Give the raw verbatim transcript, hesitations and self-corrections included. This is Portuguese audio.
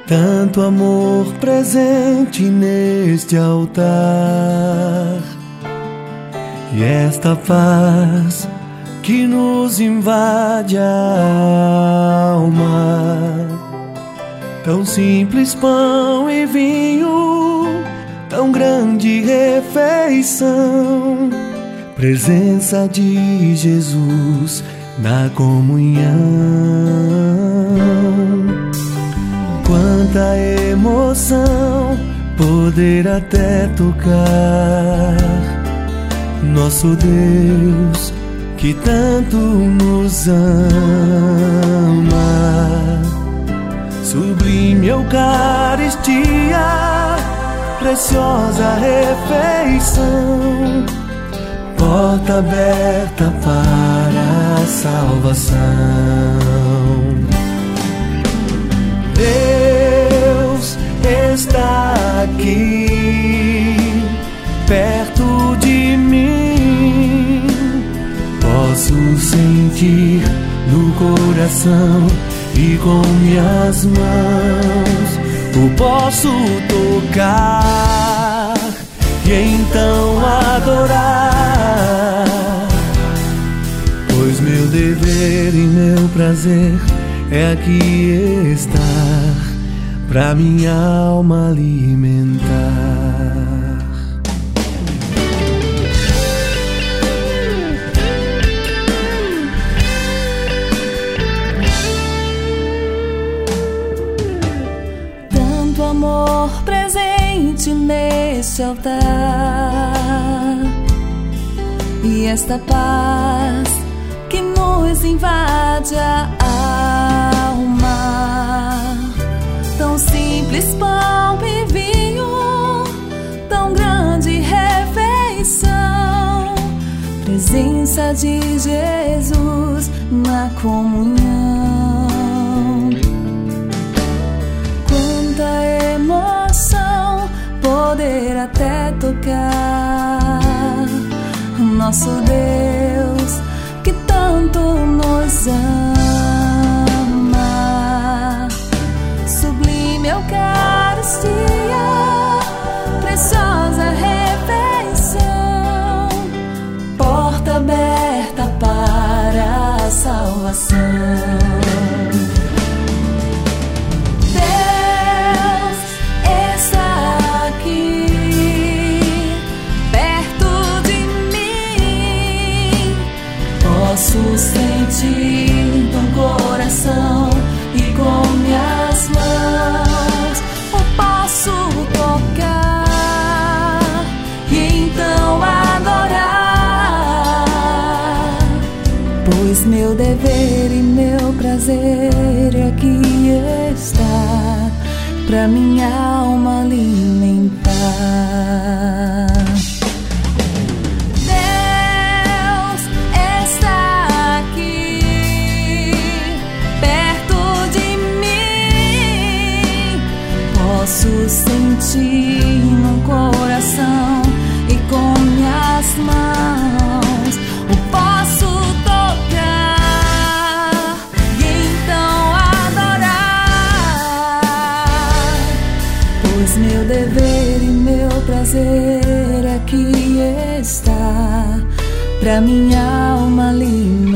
tanto amor presente neste altar, e esta paz que nos invade a alma. Tão simples pão e vinho, tão grande refeição, presença de Jesus na comunhão. Quanta emoção poder até tocar nosso Deus que tanto nos ama. Sublime Eucaristia, preciosa refeição, porta aberta para a salvação. Deus está aqui, perto de mim. Posso sentir no coração e com minhas mãos o posso tocar e então adorar, pois meu dever e meu prazer é aqui estar, pra minha alma alimentar. Tanto amor presente neste altar, e esta paz que nos invade a alma. Tão simples pão e vinho, tão grande refeição, presença de Jesus na comunhão. Quanta emoção poder até tocar nosso Deus que tanto nos ama. Sublime Eucaristia, preciosa refeição, porta aberta para a salvação. Deus está aqui, perto de mim. Posso sentir no coração e com minhas mãos eu posso tocar e então adorar, pois meu dever e meu prazer é aqui estar, pra minha alma alimentar. Posso sentir no coração e com minhas mãos eu posso tocar e então adorar, pois meu dever e meu prazer aqui está, pra minha alma alimentar.